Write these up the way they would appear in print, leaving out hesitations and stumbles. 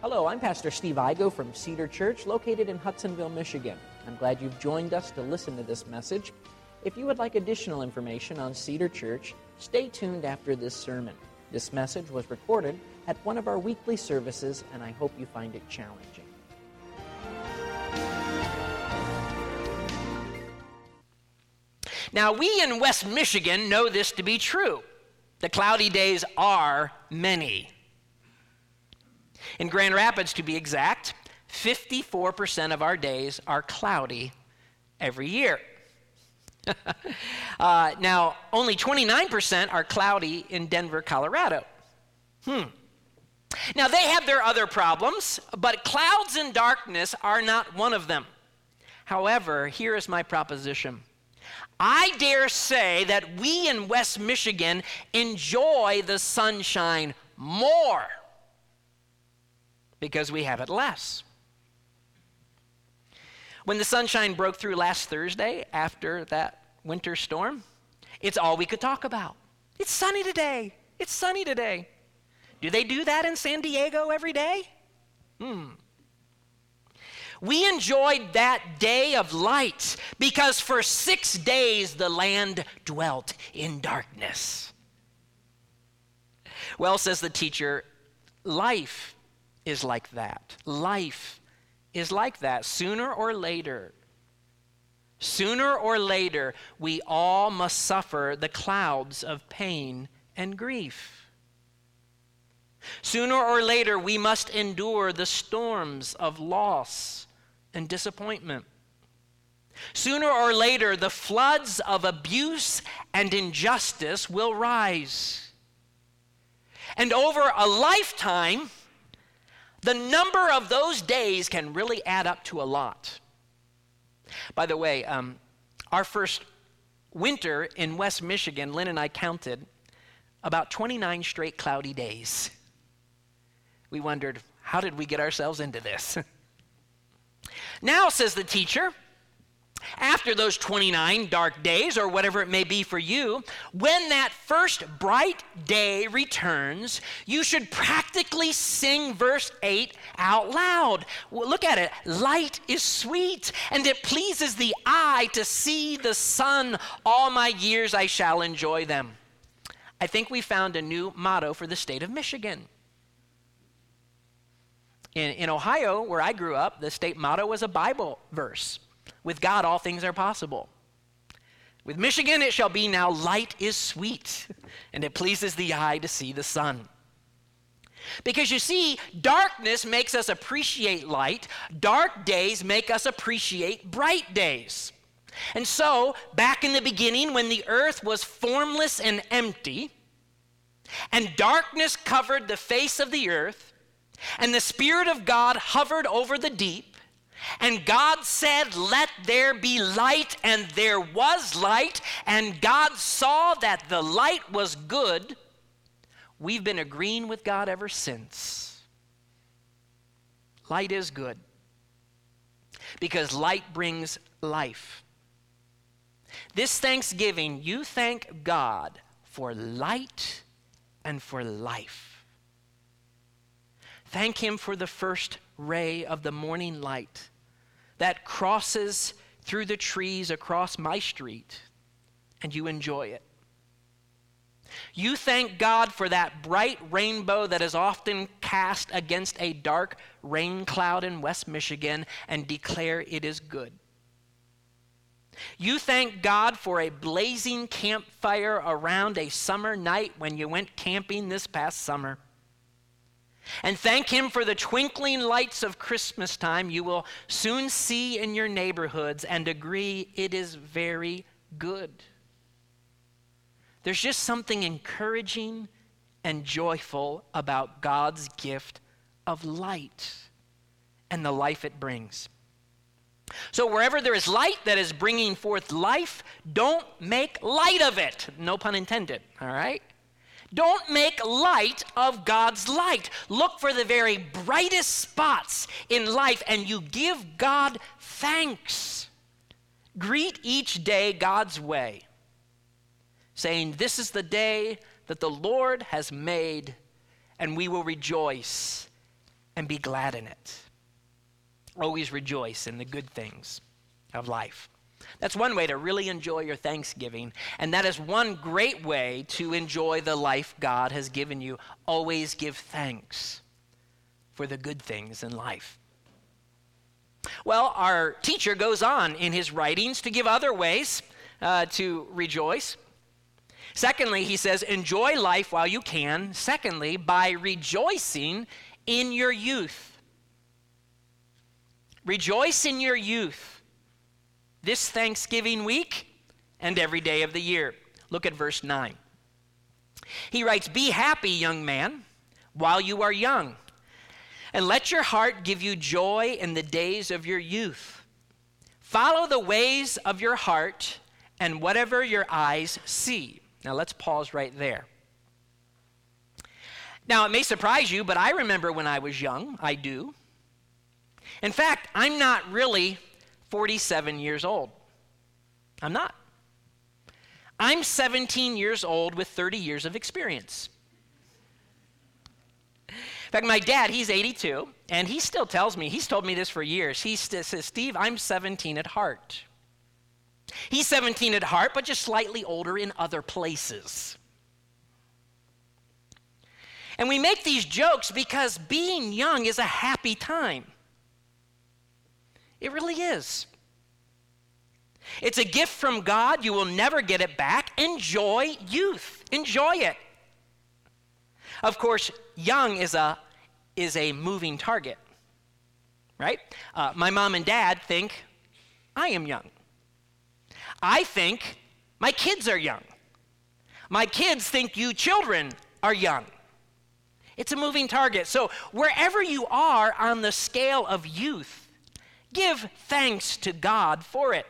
Hello, I'm Pastor Steve Igo from Cedar Church, located in Hudsonville, Michigan. I'm glad you've joined us to listen to this message. If you would like additional information on Cedar Church, stay tuned after this sermon. This message was recorded at one of our weekly services, and I hope you find it challenging. Now, we in West Michigan know this to be true. The cloudy days are many. In Grand Rapids, to be exact, 54% of our days are cloudy every year. Now, only 29% are cloudy in Denver, Colorado. Now, they have their other problems, but clouds and darkness are not one of them. However, here is my proposition. I dare say that we in West Michigan enjoy the sunshine more because we have it less. When the sunshine broke through last Thursday after that winter storm, it's all we could talk about. It's sunny today. It's sunny today. Do they do that in San Diego every day? We enjoyed that day of light because for 6 days the land dwelt in darkness. Well, says the teacher, life is like that. Life is like that. Sooner or later, we all must suffer the clouds of pain and grief. Sooner or later, we must endure the storms of loss and disappointment. Sooner or later, the floods of abuse and injustice will rise. And over a lifetime, the number of those days can really add up to a lot. By the way, our first winter in West Michigan, Lynn and I counted about 29 straight cloudy days. We wondered, how did we get ourselves into this? Now, says the teacher, after those 29 dark days, or whatever it may be for you, when that first bright day returns, you should practically sing verse 8 out loud. Well, look at it. Light is sweet, and it pleases the eye to see the sun. All my years I shall enjoy them. I think we found a new motto for the state of Michigan. In Ohio, where I grew up, the state motto was a Bible verse. With God, all things are possible. With Michigan, it shall be now, light is sweet, and it pleases the eye to see the sun. Because you see, darkness makes us appreciate light. Dark days make us appreciate bright days. And so, back in the beginning, when the earth was formless and empty, and darkness covered the face of the earth, and the Spirit of God hovered over the deep, and God said, let there be light, and there was light, and God saw that the light was good. We've been agreeing with God ever since. Light is good because light brings life. This Thanksgiving, you thank God for light and for life. Thank Him for the first ray of the morning light that crosses through the trees across my street, and you enjoy it. You thank God for that bright rainbow that is often cast against a dark rain cloud in West Michigan and declare it is good. You thank God for a blazing campfire around a summer night when you went camping this past summer. And thank Him for the twinkling lights of Christmas time you will soon see in your neighborhoods and agree it is very good. There's just something encouraging and joyful about God's gift of light and the life it brings. So wherever there is light that is bringing forth life, don't make light of it. No pun intended, all right? Don't make light of God's light. Look for the very brightest spots in life, and you give God thanks. Greet each day God's way, saying, this is the day that the Lord has made, and we will rejoice and be glad in it. Always rejoice in the good things of life. That's one way to really enjoy your Thanksgiving, and that is one great way to enjoy the life God has given you. Always give thanks for the good things in life. Well, our teacher goes on in his writings to give other ways to rejoice. Secondly, he says, enjoy life while you can. Secondly, by rejoicing in your youth. Rejoice in your youth this Thanksgiving week and every day of the year. Look at verse 9. He writes, be happy, young man, while you are young, and let your heart give you joy in the days of your youth. Follow the ways of your heart and whatever your eyes see. Now let's pause right there. Now it may surprise you, but I remember when I was young. I do. In fact, I'm not really 47 years old. I'm not. I'm 17 years old with 30 years of experience. In fact, my dad, he's 82, and he still tells me, he's told me this for years. He says, Steve, I'm 17 at heart. He's 17 at heart, but just slightly older in other places. And we make these jokes because being young is a happy time. It really is. It's a gift from God. You will never get it back. Enjoy youth. Enjoy it. Of course, young is a moving target, right? My mom and dad think I am young. I think my kids are young. My kids think you children are young. It's a moving target. So wherever you are on the scale of youth, give thanks to God for it.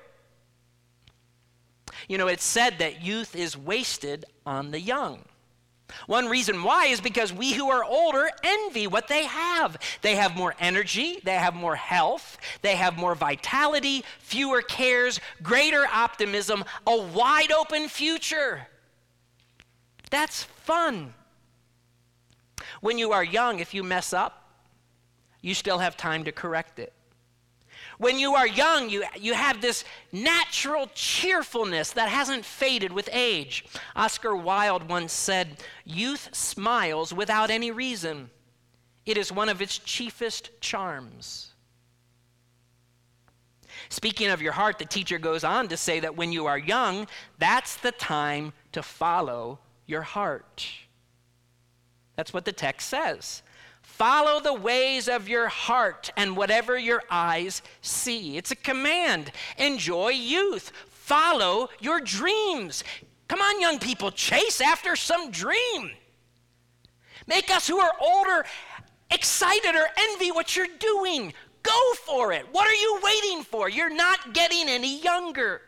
You know, it's said that youth is wasted on the young. One reason why is because we who are older envy what they have. They have more energy, they have more health, they have more vitality, fewer cares, greater optimism, a wide open future. That's fun. When you are young, if you mess up, you still have time to correct it. When you are young, you have this natural cheerfulness that hasn't faded with age. Oscar Wilde once said, "Youth smiles without any reason. It is one of its chiefest charms." Speaking of your heart, the teacher goes on to say that when you are young, that's the time to follow your heart. That's what the text says. Follow the ways of your heart and whatever your eyes see. It's a command. Enjoy youth. Follow your dreams. Come on, young people, chase after some dream. Make us who are older excited or envy what you're doing. Go for it. What are you waiting for? You're not getting any younger.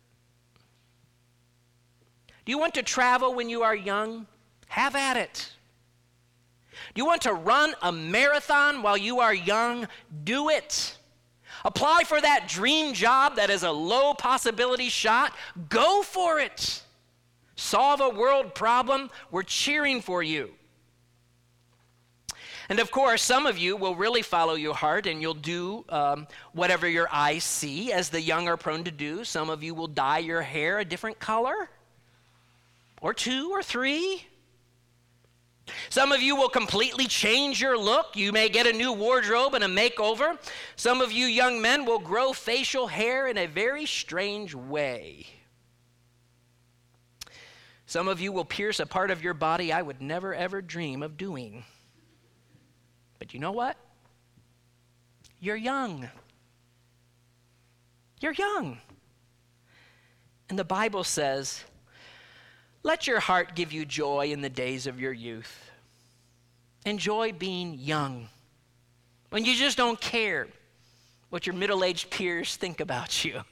Do you want to travel when you are young? Have at it. Do you want to run a marathon while you are young? Do it. Apply for that dream job that is a low possibility shot. Go for it. Solve a world problem. We're cheering for you. And of course, some of you will really follow your heart and you'll do whatever your eyes see, as the young are prone to do. Some of you will dye your hair a different color, or 2 or 3. Some of you will completely change your look. You may get a new wardrobe and a makeover. Some of you young men will grow facial hair in a very strange way. Some of you will pierce a part of your body I would never ever dream of doing. But you know what? You're young. You're young. And the Bible says, let your heart give you joy in the days of your youth. Enjoy being young, when you just don't care what your middle-aged peers think about you.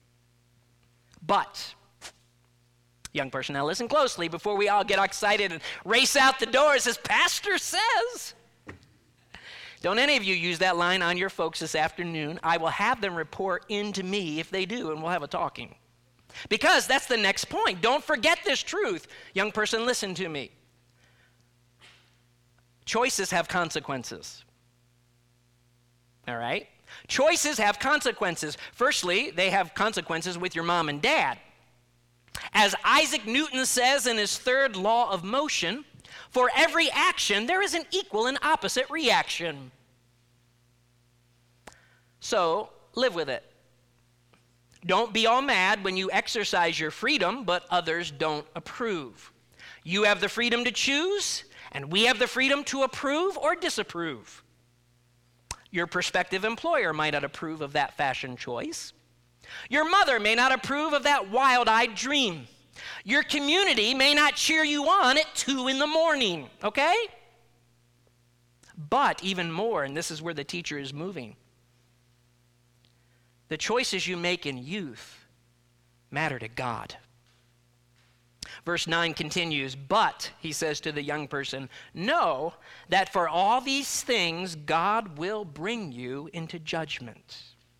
But, young person, now listen closely before we all get excited and race out the doors, as Pastor says. Don't any of you use that line on your folks this afternoon. I will have them report in to me if they do, and we'll have a talking. Because that's the next point. Don't forget this truth. Young person, listen to me. Choices have consequences. all right? Choices have consequences. Firstly, they have consequences with your mom and dad. As Isaac Newton says in his third law of motion, for every action, there is an equal and opposite reaction. So, live with it. Don't be all mad when you exercise your freedom, but others don't approve. You have the freedom to choose, and we have the freedom to approve or disapprove. Your prospective employer might not approve of that fashion choice. Your mother may not approve of that wild-eyed dream. Your community may not cheer you on at 2 a.m, okay? But even more, and this is where the teacher is moving, the choices you make in youth matter to God. Verse 9 continues, but, he says to the young person, know that for all these things God will bring you into judgment.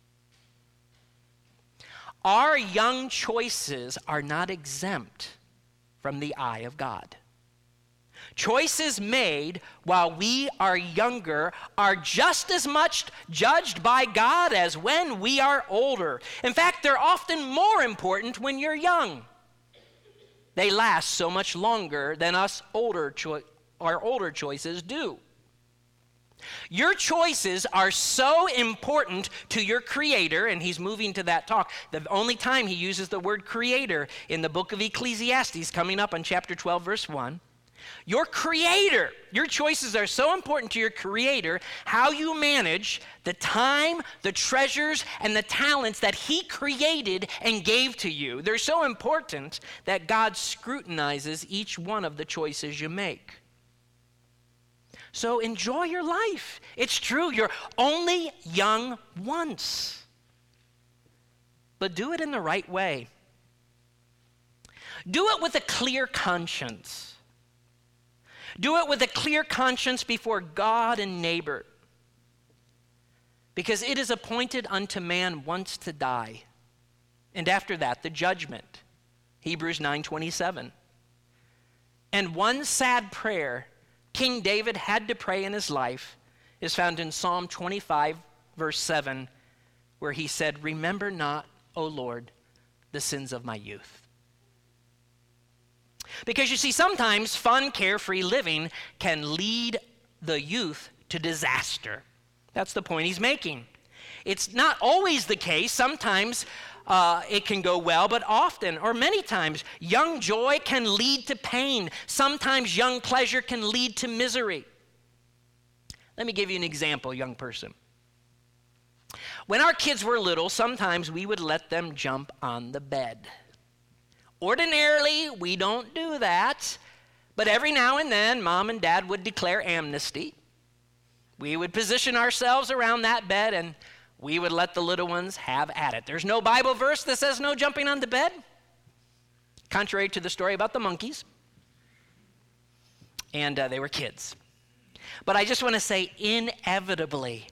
Our young choices are not exempt from the eye of God. Choices made while we are younger are just as much judged by God as when we are older. In fact, they're often more important when you're young. They last so much longer than our older choices do. Your choices are so important to your Creator, and he's moving to that talk. The only time he uses the word Creator in the book of Ecclesiastes, coming up on chapter 12, verse 1. Your Creator, your choices are so important to your Creator, how you manage the time, the treasures, and the talents that he created and gave to you. They're so important that God scrutinizes each one of the choices you make. So enjoy your life. It's true, you're only young once. But do it in the right way. Do it with a clear conscience. Do it with a clear conscience before God and neighbor. Because it is appointed unto man once to die. And after that, the judgment. Hebrews 9:27. And one sad prayer King David had to pray in his life is found in Psalm 25, verse 7, where he said, remember not, O Lord, the sins of my youth. Because you see, sometimes fun, carefree living can lead the youth to disaster. That's the point he's making. It's not always the case. Sometimes it can go well, but often, or many times, young joy can lead to pain. Sometimes young pleasure can lead to misery. Let me give you an example, young person. When our kids were little, sometimes we would let them jump on the bed. Ordinarily, we don't do that, but every now and then, Mom and Dad would declare amnesty. We would position ourselves around that bed, and we would let the little ones have at it. There's no Bible verse that says no jumping on the bed, contrary to the story about the monkeys. And they were kids. But I just want to say, inevitably,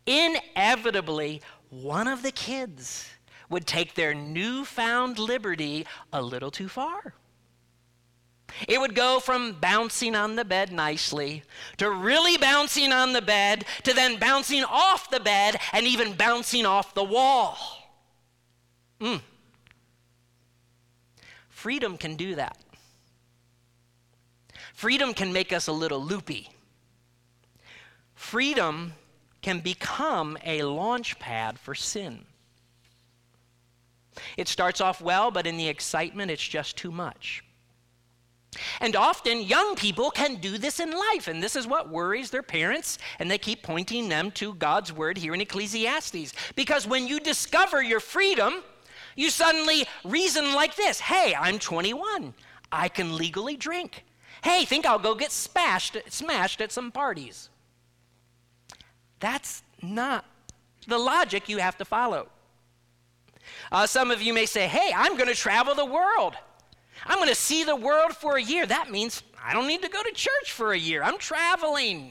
one of the kids would take their newfound liberty a little too far. It would go from bouncing on the bed nicely to really bouncing on the bed to then bouncing off the bed and even bouncing off the wall. Freedom can do that. Freedom can make us a little loopy. Freedom can become a launch pad for sin. It starts off well, but in the excitement, it's just too much. And often, young people can do this in life, and this is what worries their parents, and they keep pointing them to God's word here in Ecclesiastes. Because when you discover your freedom, you suddenly reason like this. Hey, I'm 21. I can legally drink. Hey, think I'll go get smashed at some parties. That's not the logic you have to follow. Some of you may say, hey, I'm going to travel the world. I'm going to see the world for a year. That means I don't need to go to church for a year. I'm traveling.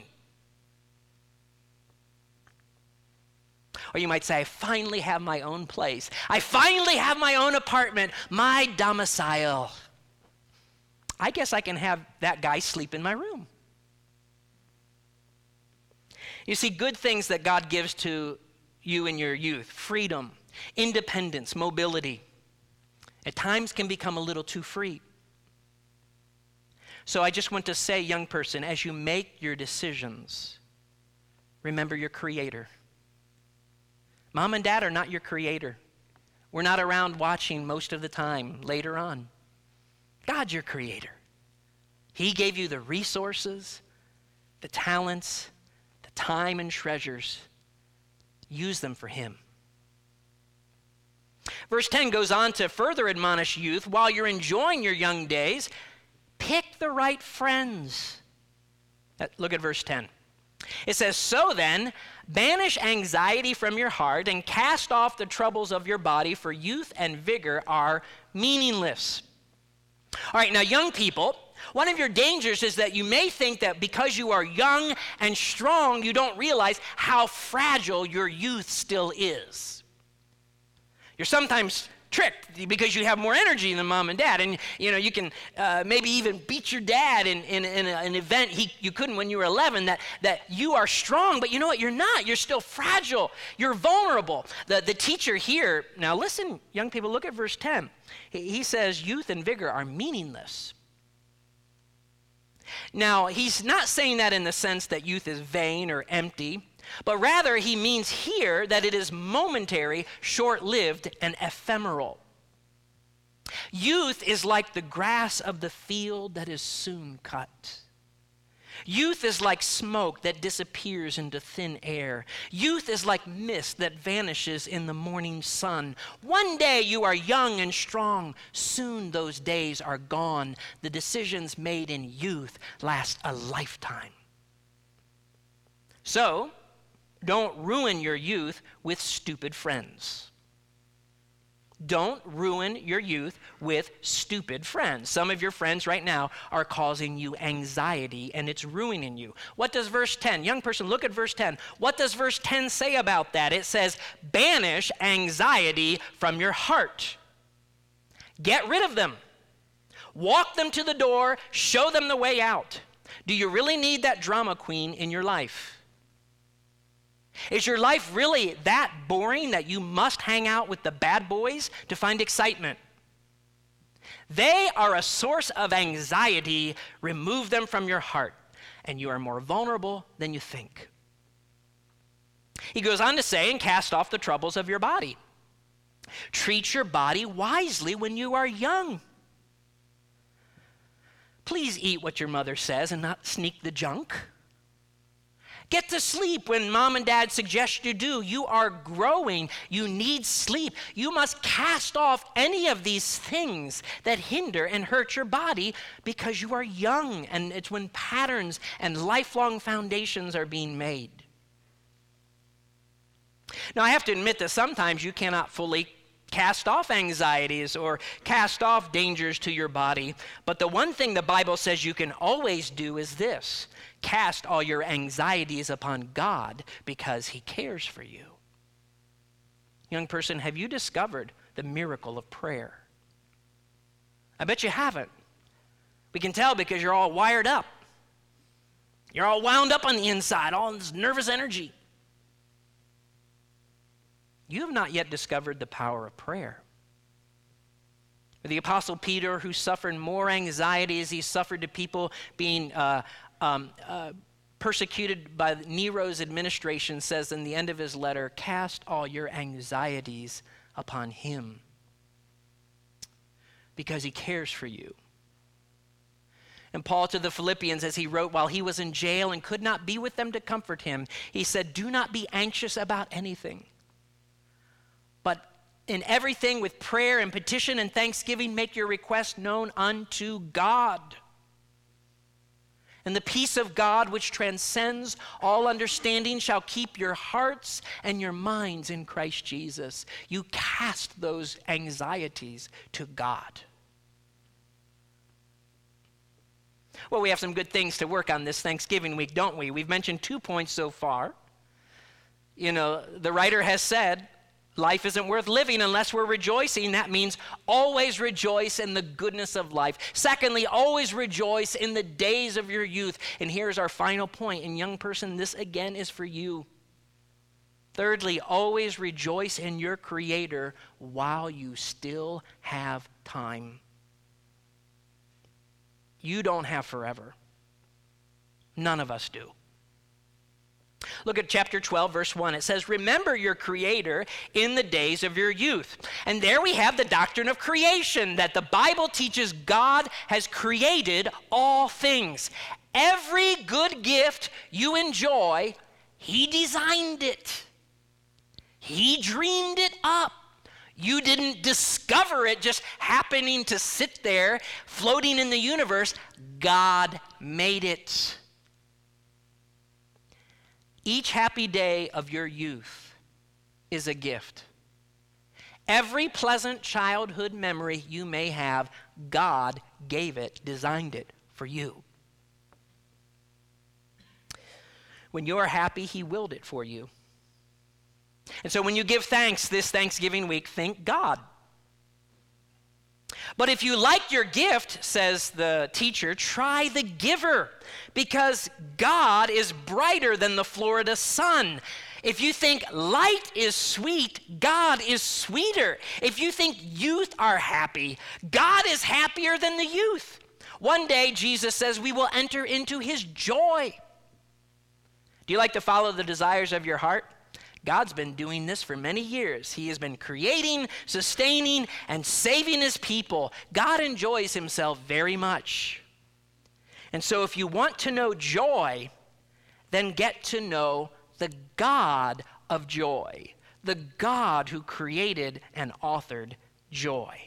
Or you might say, I finally have my own place. I finally have my own apartment, my domicile. I guess I can have that guy sleep in my room. You see, good things that God gives to you in your youth, freedom, independence, mobility, at times can become a little too free. So I just want to say, young person, as you make your decisions, remember your Creator. Mom and Dad are not your Creator. We're not around watching most of the time later on. God's your Creator. He gave you the resources, the talents, the time and treasures. Use them for Him. Verse 10 goes on to further admonish youth, while you're enjoying your young days, pick the right friends. Look at verse 10. It says, so then, banish anxiety from your heart and cast off the troubles of your body, for youth and vigor are meaningless. All right, now young people, one of your dangers is that you may think that because you are young and strong, you don't realize how fragile your youth still is. You're sometimes tricked because you have more energy than mom and dad, and you can maybe even beat your dad in an event you couldn't when you were 11, that you are strong, but you know what, you're not. You're still fragile. You're vulnerable. The teacher here, now listen, young people, look at verse 10. He says youth and vigor are meaningless. Now, he's not saying that in the sense that youth is vain or empty, but rather he means here that it is momentary, short-lived, and ephemeral. Youth is like the grass of the field that is soon cut. Youth is like smoke that disappears into thin air. Youth is like mist that vanishes in the morning sun. One day you are young and strong. Soon those days are gone. The decisions made in youth last a lifetime. So, don't ruin your youth with stupid friends. Don't ruin your youth with stupid friends. Some of your friends right now are causing you anxiety, and it's ruining you. What does verse 10, young person, look at verse 10. What does verse 10 say about that? It says, banish anxiety from your heart. Get rid of them. Walk them to the door. Show them the way out. Do you really need that drama queen in your life? Is your life really that boring that you must hang out with the bad boys to find excitement? They are a source of anxiety. Remove them from your heart, and you are more vulnerable than you think. He goes on to say, and cast off the troubles of your body. Treat your body wisely when you are young. Please eat what your mother says and not sneak the junk. Get to sleep when mom and dad suggest you do. You are growing. You need sleep. You must cast off any of these things that hinder and hurt your body because you are young, and it's when patterns and lifelong foundations are being made. Now, I have to admit that sometimes you cannot fully cast off anxieties or cast off dangers to your body. But the one thing the Bible says you can always do is this: cast all your anxieties upon God because He cares for you. Young person, have you discovered the miracle of prayer? I bet you haven't. We can tell because you're all wired up. You're all wound up on the inside, all this nervous energy. You have not yet discovered the power of prayer. The Apostle Peter, who suffered more anxiety as he suffered to people being persecuted by Nero's administration, says in the end of his letter, cast all your anxieties upon Him because He cares for you. And Paul to the Philippians, as he wrote while he was in jail and could not be with them to comfort him, he said, do not be anxious about anything, but in everything with prayer and petition and thanksgiving, make your request known unto God. And the peace of God, which transcends all understanding, shall keep your hearts and your minds in Christ Jesus. You cast those anxieties to God. Well, we have some good things to work on this Thanksgiving week, don't we? We've mentioned 2 points so far. You know, the writer has said, Life isn't worth living unless we're rejoicing. That means always rejoice in the goodness of life. Secondly, always rejoice in the days of your youth. And here's our final point. And young person, this again is for you. Thirdly, always rejoice in your Creator while you still have time. You don't have forever. None of us do. Look at chapter 12, verse 1. It says, remember your Creator in the days of your youth. And there we have the doctrine of creation, that the Bible teaches God has created all things. Every good gift you enjoy, He designed it. He dreamed it up. You didn't discover it just happening to sit there, floating in the universe. God made it. Each happy day of your youth is a gift. Every pleasant childhood memory you may have, God gave it, designed it for you. When you're happy, He willed it for you. And so when you give thanks this Thanksgiving week, thank God. But if you like your gift, says the teacher, try the giver, because God is brighter than the Florida sun. If you think light is sweet, God is sweeter. If you think youth are happy, God is happier than the youth. One day, Jesus says, we will enter into His joy. Do you like to follow the desires of your heart? God's been doing this for many years. He has been creating, sustaining, and saving His people. God enjoys Himself very much. And so if you want to know joy, then get to know the God of joy, the God who created and authored joy.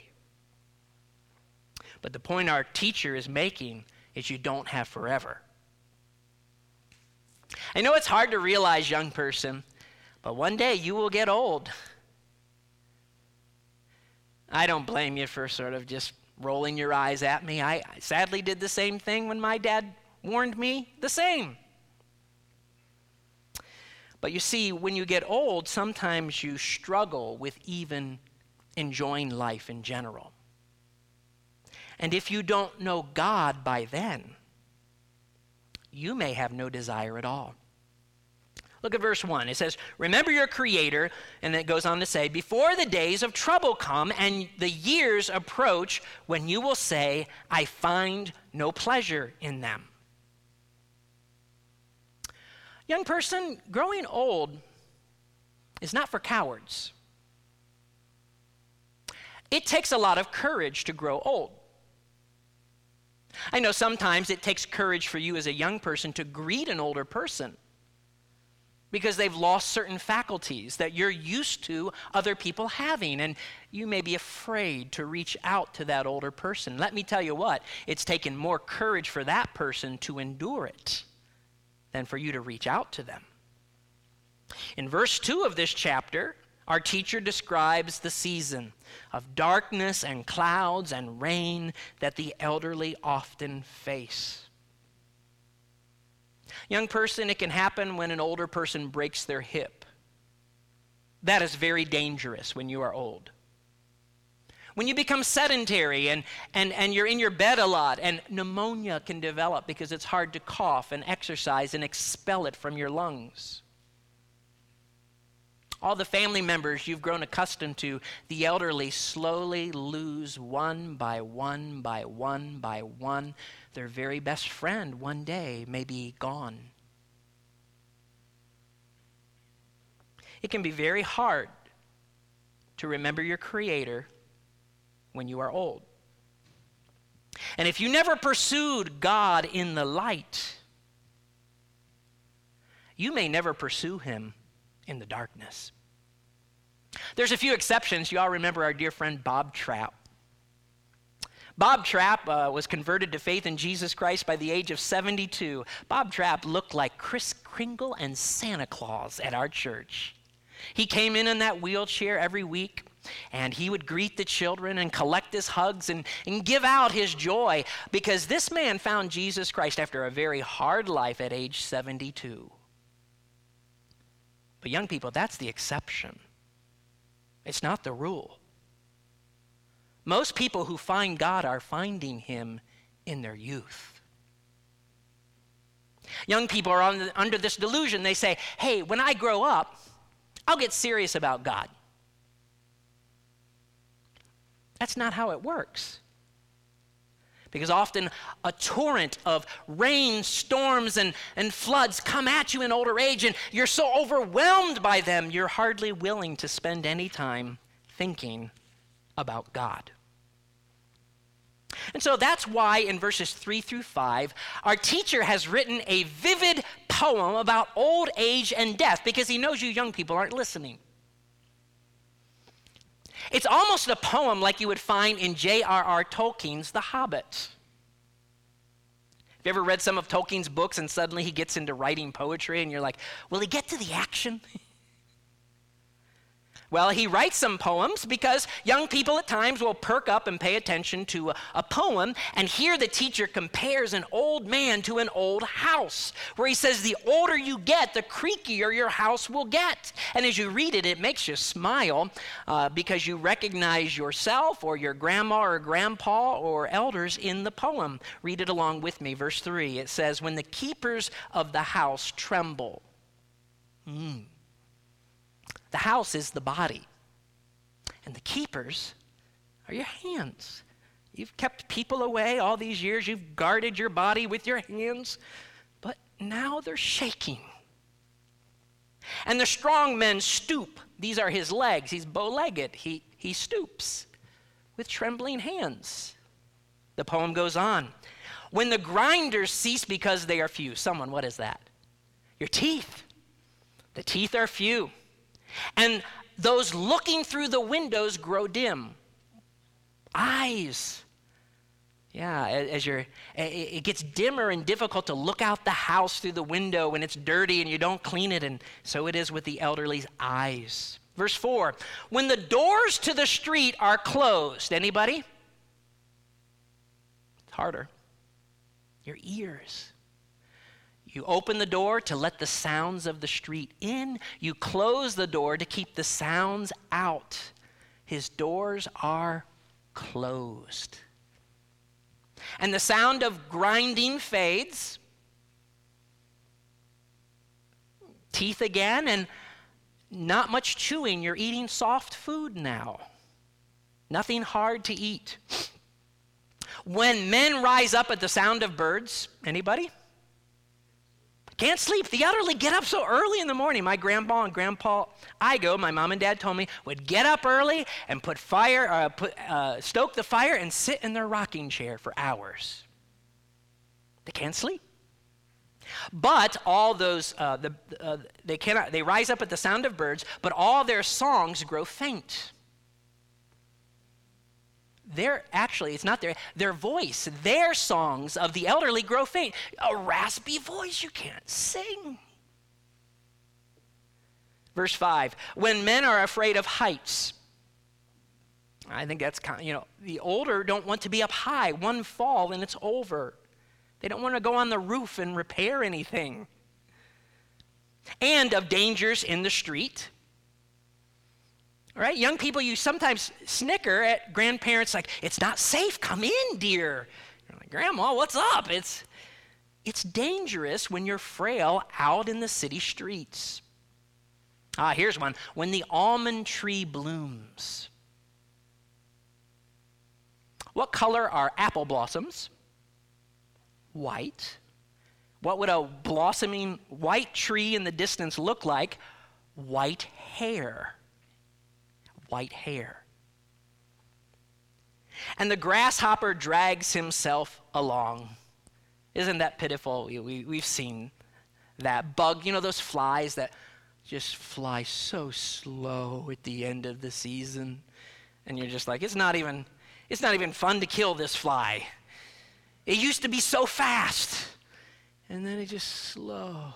But the point our teacher is making is you don't have forever. I know it's hard to realize, young person, but one day you will get old. I don't blame you for sort of just rolling your eyes at me. I sadly did the same thing when my dad warned me the same. But you see, when you get old, sometimes you struggle with even enjoying life in general. And if you don't know God by then, you may have no desire at all. Look at verse 1. It says, remember your Creator, and it goes on to say, before the days of trouble come and the years approach when you will say, I find no pleasure in them. Young person, growing old is not for cowards. It takes a lot of courage to grow old. I know sometimes it takes courage for you as a young person to greet an older person, because they've lost certain faculties that you're used to other people having, and you may be afraid to reach out to that older person. Let me tell you what, it's taken more courage for that person to endure it than for you to reach out to them. In verse 2 of this chapter, our teacher describes the season of darkness and clouds and rain that the elderly often face. Young person, it can happen when an older person breaks their hip. That is very dangerous when you are old. When you become sedentary and you're in your bed a lot, and pneumonia can develop because it's hard to cough and exercise and expel it from your lungs. All the family members you've grown accustomed to, the elderly slowly lose one by one by one by one. Their very best friend one day may be gone. It can be very hard to remember your Creator when you are old. And if you never pursued God in the light, you may never pursue Him in the darkness. There's a few exceptions. You all remember our dear friend Bob Trapp. Bob Trapp was converted to faith in Jesus Christ by the age of 72. Bob Trapp looked like Kris Kringle and Santa Claus at our church. He came in that wheelchair every week, and he would greet the children and collect his hugs and give out his joy, because this man found Jesus Christ after a very hard life at age 72. But young people, that's the exception. It's not the rule. Most people who find God are finding him in their youth. Young people are under this delusion. They say, hey, when I grow up, I'll get serious about God. That's not how it works. Because often a torrent of rain, storms, and floods come at you in older age, and you're so overwhelmed by them, you're hardly willing to spend any time thinking about God. And so that's why in verses 3 through 5, our teacher has written a vivid poem about old age and death, because he knows you young people aren't listening. It's almost a poem like you would find in J.R.R. Tolkien's The Hobbit. Have you ever read some of Tolkien's books and suddenly he gets into writing poetry and you're like, will he get to the action? Well, he writes some poems because young people at times will perk up and pay attention to a poem, and here the teacher compares an old man to an old house, where he says the older you get, the creakier your house will get. And as you read it, it makes you smile because you recognize yourself or your grandma or grandpa or elders in the poem. Read it along with me. Verse 3, it says, when the keepers of the house tremble. The house is the body, and the keepers are your hands. You've kept people away all these years. You've guarded your body with your hands, but now they're shaking. And the strong men stoop. These are his legs. He's bow-legged. He stoops with trembling hands. The poem goes on. When the grinders cease because they are few. Someone, what is that? Your teeth. The teeth are few. And those looking through the windows grow dim. Eyes. Yeah, it gets dimmer and difficult to look out the house through the window when it's dirty and you don't clean it, and so it is with the elderly's eyes. Verse 4, when the doors to the street are closed. Anybody? It's harder. Your ears. You open the door to let the sounds of the street in. You close the door to keep the sounds out. His doors are closed. And the sound of grinding fades. Teeth again, and not much chewing. You're eating soft food now. Nothing hard to eat. When men rise up at the sound of birds, anybody? Can't sleep. The elderly get up so early in the morning. My grandpa and grandpa Igo, my mom and dad told me, would get up early and stoke the fire and sit in their rocking chair for hours. They can't sleep. But all those, they rise up at the sound of birds, but all their songs grow faint. Their voice, their songs of the elderly grow faint. A raspy voice, you can't sing. Verse 5, when men are afraid of heights. I think that's the older don't want to be up high. One fall and it's over. They don't want to go on the roof and repair anything. And of dangers in the street. All right, young people, you sometimes snicker at grandparents like, it's not safe, come in, dear. You're like, Grandma, what's up? It's dangerous when you're frail out in the city streets. Here's one. When the almond tree blooms. What color are apple blossoms? White. What would a blossoming white tree in the distance look like? White hair. White hair. And the grasshopper drags himself along. Isn't that pitiful? We've seen that bug, those flies that just fly so slow at the end of the season. And you're just like, it's not even fun to kill this fly. It used to be so fast. And then it just slow.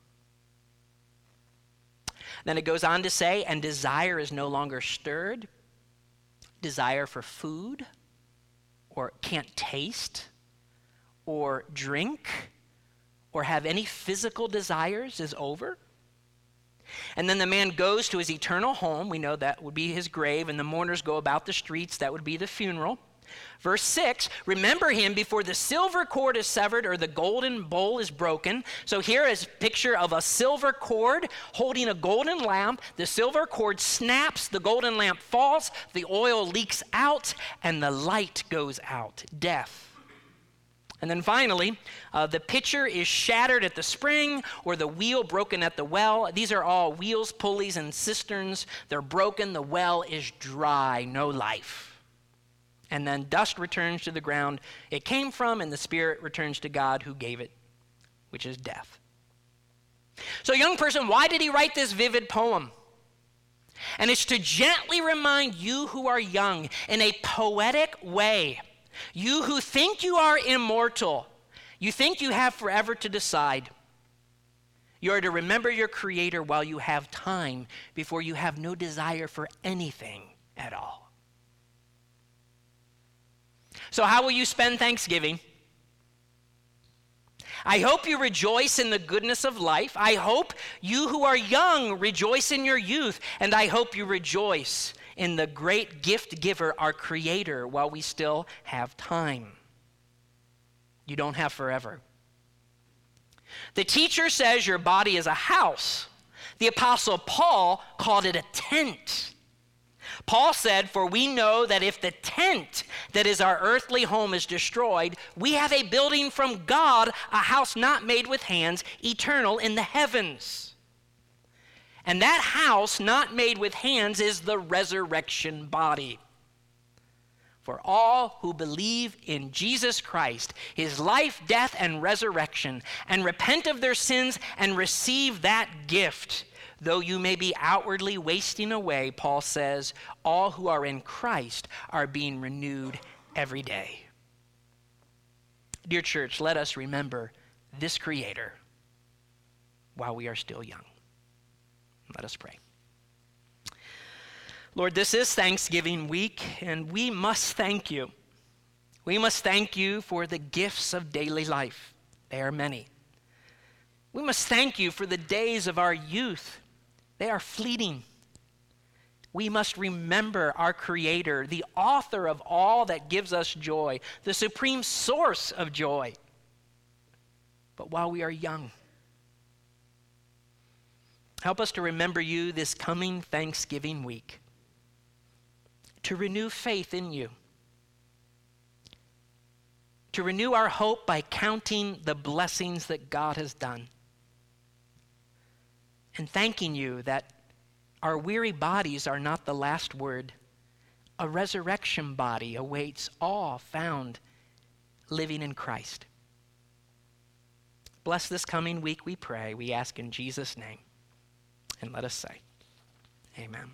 Then it goes on to say, and desire is no longer stirred. Desire for food, or can't taste, or drink, or have any physical desires is over. And then the man goes to his eternal home. We know that would be his grave, and the mourners go about the streets. That would be the funeral. Verse 6, remember him before the silver cord is severed or the golden bowl is broken. So here is a picture of a silver cord holding a golden lamp. The silver cord snaps, the golden lamp falls, the oil leaks out, and the light goes out. Death. And then finally, the pitcher is shattered at the spring or the wheel broken at the well. These are all wheels, pulleys, and cisterns. They're broken. The well is dry, no life. And then dust returns to the ground it came from, and the spirit returns to God who gave it, which is death. So, young person, why did he write this vivid poem? And it's to gently remind you who are young in a poetic way. You who think you are immortal, you think you have forever to decide. You are to remember your Creator while you have time before you have no desire for anything at all. So how will you spend Thanksgiving? I hope you rejoice in the goodness of life. I hope you who are young rejoice in your youth. And I hope you rejoice in the great gift giver, our Creator, while we still have time. You don't have forever. The teacher says your body is a house. The Apostle Paul called it a tent. Paul said, for we know that if the tent that is our earthly home is destroyed, we have a building from God, a house not made with hands, eternal in the heavens. And that house not made with hands is the resurrection body. For all who believe in Jesus Christ, his life, death, and resurrection, and repent of their sins and receive that gift, though you may be outwardly wasting away, Paul says, all who are in Christ are being renewed every day. Dear church, let us remember this Creator while we are still young. Let us pray. Lord, this is Thanksgiving week, and we must thank you. We must thank you for the gifts of daily life. They are many. We must thank you for the days of our youth. They are fleeting. We must remember our Creator, the author of all that gives us joy, the supreme source of joy. But while we are young, help us to remember you this coming Thanksgiving week, to renew faith in you, to renew our hope by counting the blessings that God has done, and thanking you that our weary bodies are not the last word. A resurrection body awaits all found living in Christ. Bless this coming week, we pray. We ask in Jesus' name. And let us say, amen.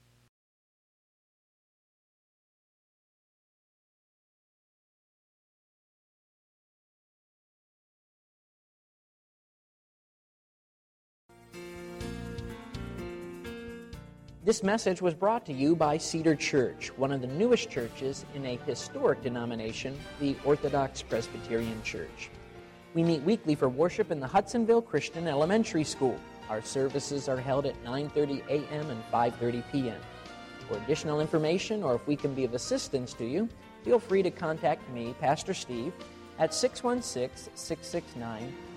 This message was brought to you by Cedar Church, one of the newest churches in a historic denomination, the Orthodox Presbyterian Church. We meet weekly for worship in the Hudsonville Christian Elementary School. Our services are held at 9:30 a.m. and 5:30 p.m. For additional information, or if we can be of assistance to you, feel free to contact me, Pastor Steve, at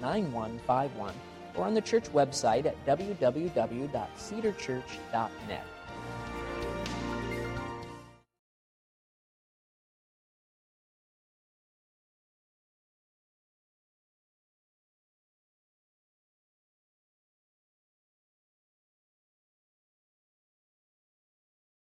616-669-9151, or on the church website at www.cedarchurch.net.